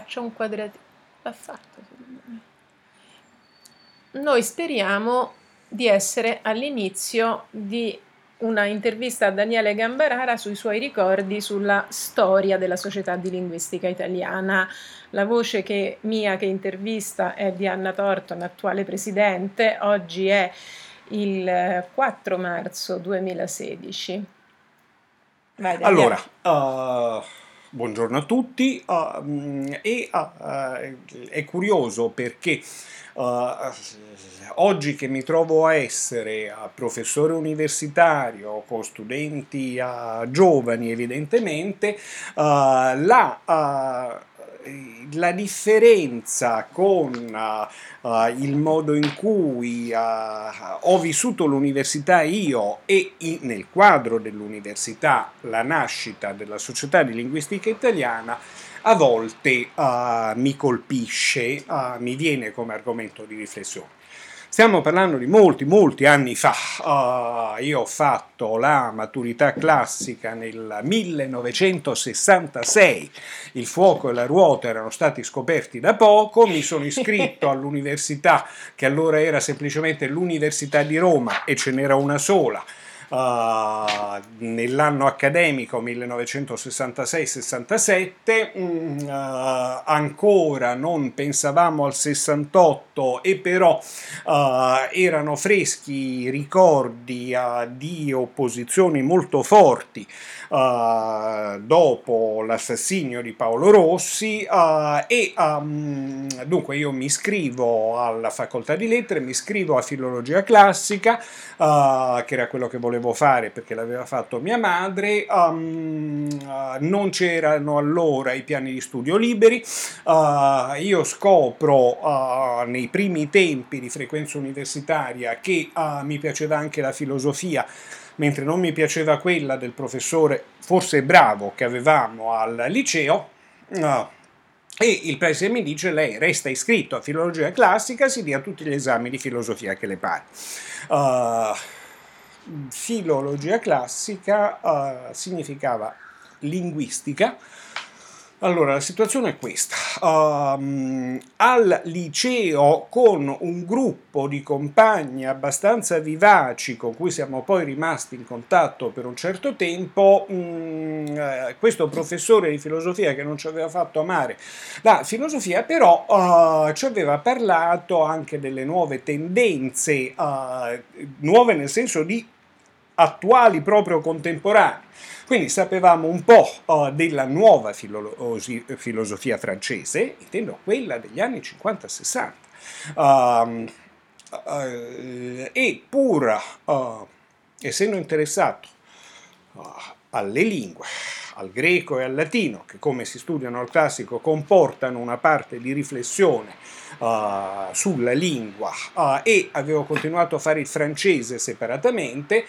faccia un quadratino. L'ha fatto, secondo me. Noi speriamo di essere all'inizio di una intervista a Daniele Gambarara sui suoi ricordi sulla storia della Società di Linguistica Italiana. La voce mia che intervista è di Anna Torton, attuale presidente. Oggi è il 4 marzo 2016. Vai, Daniele. Allora, buongiorno a tutti. È curioso perché oggi che mi trovo a essere professore universitario con studenti giovani, evidentemente, la differenza con il modo in cui ho vissuto l'università io e nel quadro dell'università la nascita della Società di Linguistica Italiana a volte mi colpisce, mi viene come argomento di riflessione. Stiamo parlando di molti anni fa. Io ho fatto la maturità classica nel 1966, il fuoco e la ruota erano stati scoperti da poco, mi sono iscritto all'università che allora era semplicemente l'Università di Roma e ce n'era una sola. Nell'anno accademico 1966-67, ancora non pensavamo al 68 e però erano freschi ricordi di opposizioni molto forti dopo l'assassinio di Paolo Rossi dunque io mi iscrivo alla facoltà di lettere, mi iscrivo a filologia classica, che era quello che volevo fare perché l'aveva fatto mia madre. Non c'erano allora i piani di studio liberi. Io scopro nei primi tempi di frequenza universitaria che mi piaceva anche la filosofia, mentre non mi piaceva quella del professore forse bravo che avevamo al liceo. E il preside mi dice: lei resta iscritto a filologia classica, si dia tutti gli esami di filosofia che le pare. Filologia classica significava linguistica. Allora, la situazione è questa. Al liceo, con un gruppo di compagni abbastanza vivaci con cui siamo poi rimasti in contatto per un certo tempo, questo professore di filosofia che non ci aveva fatto amare la filosofia, però ci aveva parlato anche delle nuove tendenze, nuove nel senso di attuali proprio contemporanei. Quindi sapevamo un po' della nuova filosofia francese, intendo quella degli anni 50-60. E pur essendo interessato alle lingue, al greco e al latino, che come si studiano al classico comportano una parte di riflessione sulla lingua, e avevo continuato a fare il francese separatamente,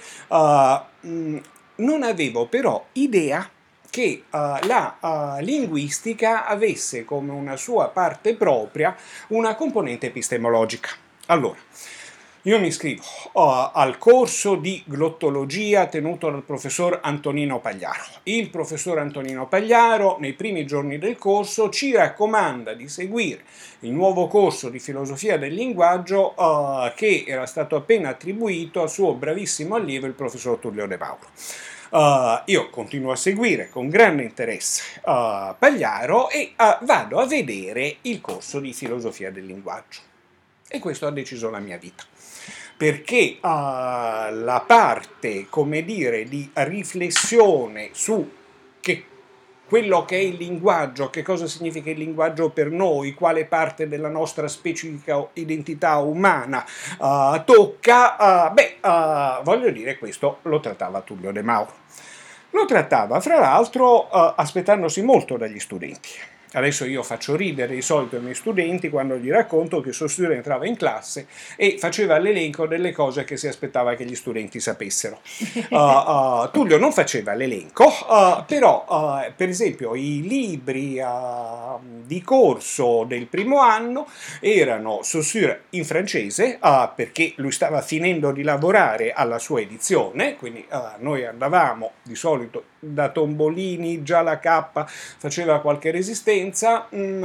non avevo però idea che la linguistica avesse come una sua parte propria una componente epistemologica. Allora, io mi iscrivo al corso di glottologia tenuto dal professor Antonino Pagliaro. Il professor Antonino Pagliaro, nei primi giorni del corso, ci raccomanda di seguire il nuovo corso di filosofia del linguaggio che era stato appena attribuito al suo bravissimo allievo, il professor Tullio De Mauro. Io continuo a seguire con grande interesse Pagliaro e vado a vedere il corso di filosofia del linguaggio. E questo ha deciso la mia vita, perché la parte, come dire, di riflessione su quello che è il linguaggio, che cosa significa il linguaggio per noi, quale parte della nostra specifica identità umana tocca, voglio dire, questo lo trattava Tullio De Mauro. Lo trattava, fra l'altro, aspettandosi molto dagli studenti. Adesso io faccio ridere di solito i miei studenti quando gli racconto che il suo studente entrava in classe e faceva l'elenco delle cose che si aspettava che gli studenti sapessero. Tullio non faceva l'elenco, però per esempio i libri di corso del primo anno erano Saussure in francese, perché lui stava finendo di lavorare alla sua edizione, quindi noi andavamo di solito da Tombolini già la K faceva qualche resistenza,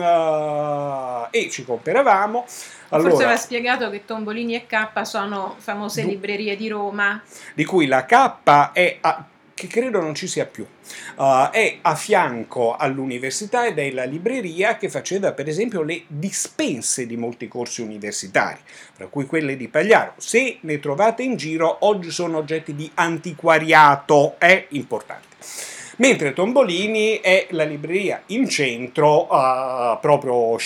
e ci comperavamo. Forse Allora, va spiegato che Tombolini e K sono famose librerie di Roma. di cui la K è che credo non ci sia più, è a fianco all'università ed è la libreria che faceva per esempio le dispense di molti corsi universitari, tra cui quelle di Pagliaro. Se ne trovate in giro, oggi sono oggetti di antiquariato, è importante. Mentre Tombolini è la libreria in centro, proprio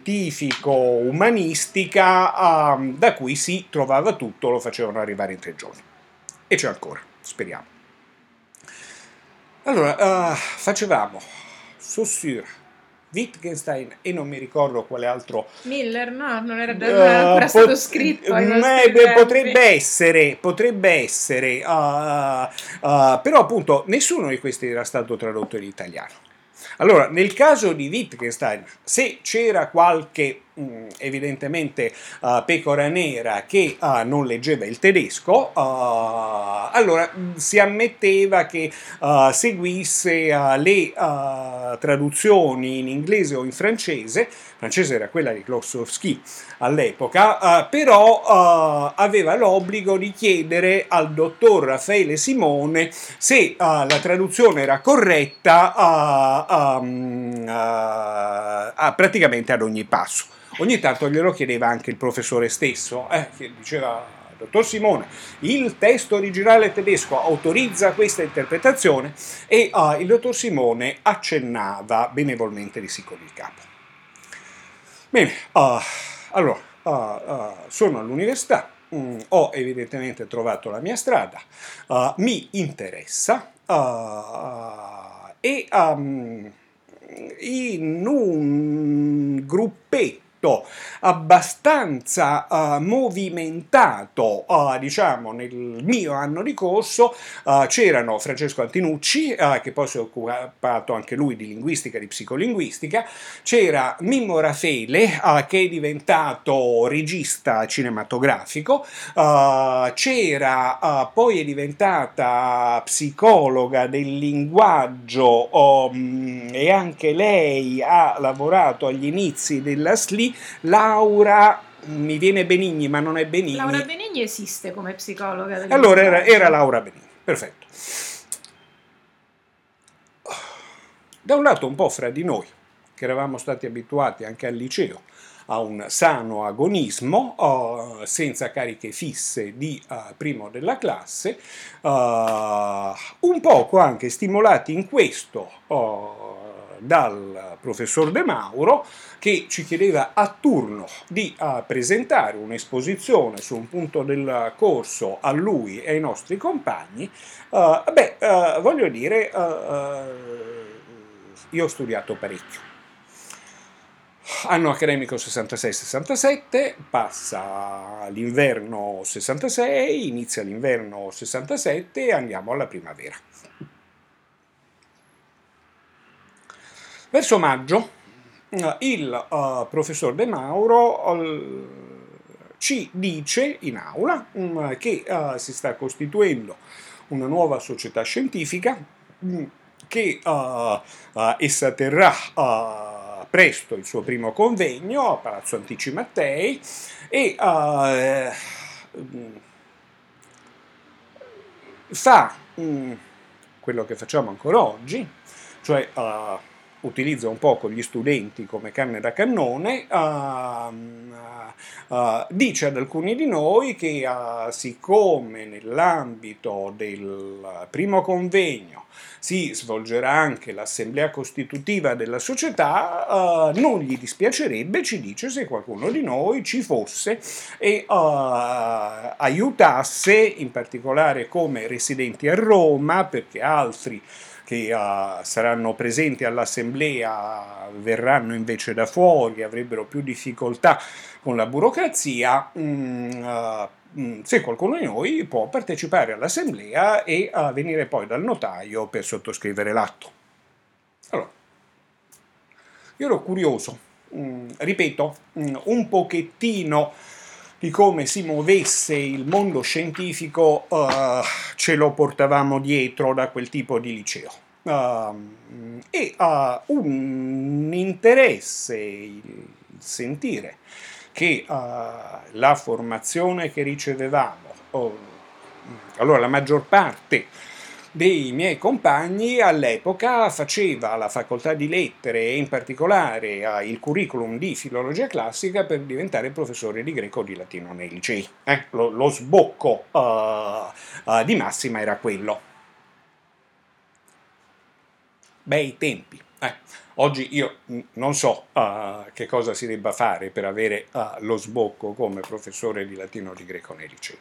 scientifico-umanistica, da cui si trovava tutto, lo facevano arrivare in 3 giorni. E c'è ancora, speriamo. Allora, facevamo Saussure, Wittgenstein e non mi ricordo quale altro. Miller, no, non era ancora stato scritto ai nostri tempi. Potrebbe essere, però appunto nessuno di questi era stato tradotto in italiano. Allora, nel caso di Wittgenstein, se c'era qualche evidentemente pecora nera che non leggeva il tedesco, allora si ammetteva che seguisse le traduzioni in inglese o in francese era quella di Klossowski all'epoca, però aveva l'obbligo di chiedere al dottor Raffaele Simone se la traduzione era corretta praticamente ad ogni passo. Ogni tanto glielo chiedeva anche il professore stesso, che diceva: dottor Simone, il testo originale tedesco autorizza questa interpretazione, e il dottor Simone accennava benevolmente di sì con il capo. Bene, allora, sono all'università, ho evidentemente trovato la mia strada, mi interessa, e in un gruppetto abbastanza movimentato, diciamo, nel mio anno di corso, c'erano Francesco Antinucci, che poi si è occupato anche lui di linguistica, di psicolinguistica, c'era Mimmo Rafele, che è diventato regista cinematografico, c'era, poi è diventata psicologa del linguaggio, e anche lei ha lavorato agli inizi della SLI, Laura, mi viene Benigni, ma non è Benigni. Laura Benigni esiste come psicologa del allora linguaggio. era Laura Benigni, perfetto. Da un lato un po' fra di noi, che eravamo stati abituati anche al liceo a un sano agonismo, senza cariche fisse di primo della classe, un poco anche stimolati in questo dal professor De Mauro, che ci chiedeva a turno di presentare un'esposizione su un punto del corso a lui e ai nostri compagni. Voglio dire, io ho studiato parecchio. Anno accademico 66-67, passa l'inverno 66, inizia l'inverno 67 e andiamo alla primavera. Verso maggio il professor De Mauro ci dice in aula che si sta costituendo una nuova società scientifica, che essa terrà presto il suo primo convegno a Palazzo Antici Mattei, e fa quello che facciamo ancora oggi, cioè utilizza un po' con gli studenti come canne da cannone, dice ad alcuni di noi che siccome nell'ambito del primo convegno si svolgerà anche l'assemblea costitutiva della società, non gli dispiacerebbe, ci dice, se qualcuno di noi ci fosse e aiutasse, in particolare come residenti a Roma, perché altri che saranno presenti all'assemblea verranno invece da fuori, avrebbero più difficoltà con la burocrazia. Se qualcuno di noi può partecipare all'assemblea e venire poi dal notaio per sottoscrivere l'atto. Allora, io ero curioso, ripeto, un pochettino di come si muovesse il mondo scientifico, ce lo portavamo dietro da quel tipo di liceo. e un interesse, il sentire che la formazione che ricevevamo, allora la maggior parte dei miei compagni all'epoca faceva la facoltà di lettere e in particolare il curriculum di filologia classica per diventare professore di greco o di latino nei licei. Lo sbocco di massima era quello. Bei tempi. Oggi io non so che cosa si debba fare per avere lo sbocco come professore di latino o di greco nei licei.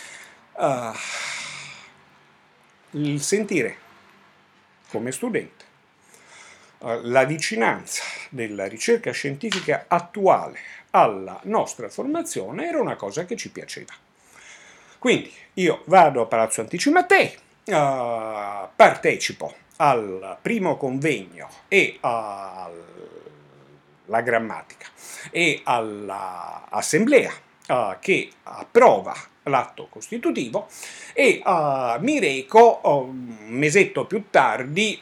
Il sentire come studente la vicinanza della ricerca scientifica attuale alla nostra formazione era una cosa che ci piaceva. Quindi io vado a Palazzo Antici Mattei, partecipo al primo convegno e alla grammatica e all'assemblea che approva l'atto costitutivo e mi reco un mesetto più tardi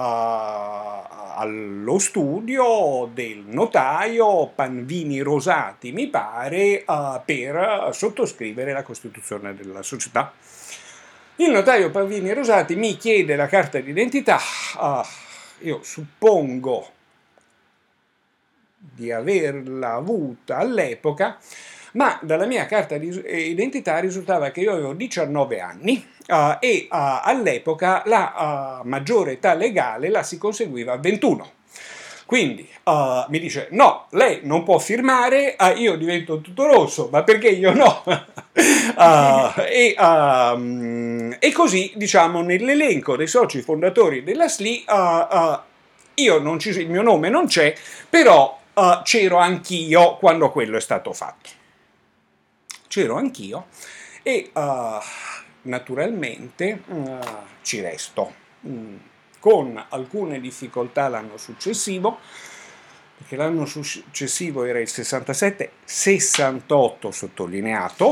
allo studio del notaio Panvini Rosati, mi pare, per sottoscrivere la costituzione della società. Il notaio Panvini Rosati mi chiede la carta d'identità, io suppongo di averla avuta all'epoca, ma dalla mia carta di identità risultava che io avevo 19 anni e all'epoca la maggiore età legale la si conseguiva a 21. Quindi mi dice: no, lei non può firmare, io divento tutto rosso, ma perché io no? E così, diciamo, nell'elenco dei soci fondatori della SLI il mio nome non c'è, però c'ero anch'io quando quello è stato fatto. C'ero anch'io e naturalmente ci resto, con alcune difficoltà l'anno successivo, perché l'anno successivo era il 67-68 sottolineato,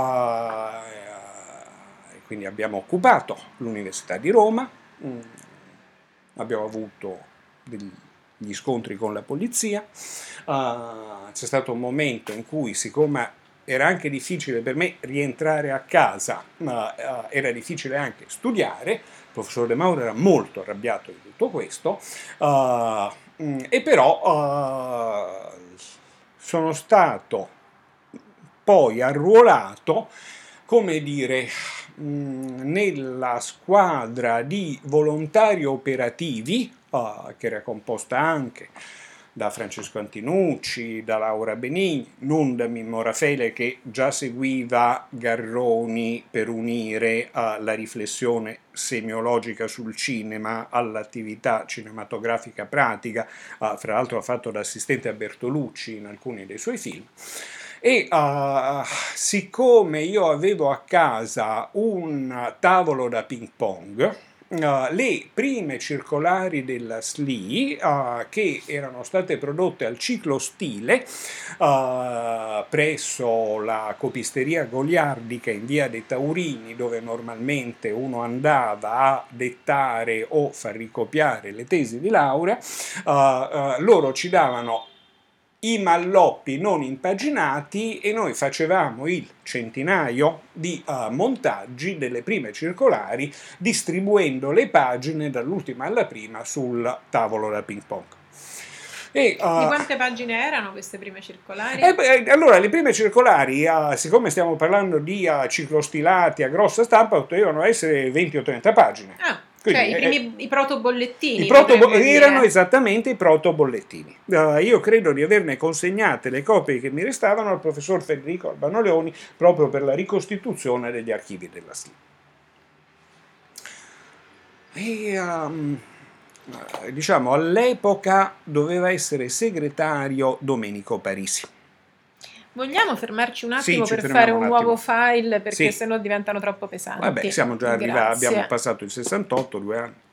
quindi abbiamo occupato l'Università di Roma, abbiamo avuto degli scontri con la polizia, c'è stato un momento in cui, siccome era anche difficile per me rientrare a casa, ma era difficile anche studiare, il professor De Mauro era molto arrabbiato di tutto questo, e però sono stato poi arruolato, come dire, nella squadra di volontari operativi, che era composta anche da Francesco Antinucci, da Laura Benigni, non da Mimmo Raffaele, che già seguiva Garroni per unire la riflessione semiologica sul cinema all'attività cinematografica pratica, fra l'altro ha fatto da assistente a Bertolucci in alcuni dei suoi film. E siccome io avevo a casa un tavolo da ping pong, le prime circolari della SLI, che erano state prodotte al ciclo stile presso la copisteria goliardica in via dei Taurini, dove normalmente uno andava a dettare o far ricopiare le tesi di laurea, loro ci davano i malloppi non impaginati e noi facevamo il centinaio di montaggi delle prime circolari, distribuendo le pagine dall'ultima alla prima sul tavolo da ping pong. Di quante pagine erano queste prime circolari? Allora, le prime circolari, siccome stiamo parlando di ciclostilati a grossa stampa, potevano essere 20 o 30 pagine. Quindi, i protobollettini. Erano esattamente i protobollettini. Io credo di averne consegnate le copie che mi restavano al professor Federico Albano Leoni proprio per la ricostituzione degli archivi della SLI. Diciamo, all'epoca doveva essere segretario Domenico Parisi. Vogliamo fermarci un attimo per fare un nuovo file, perché sennò diventano troppo pesanti. Vabbè, siamo già arrivati, abbiamo passato il 68, 2 anni.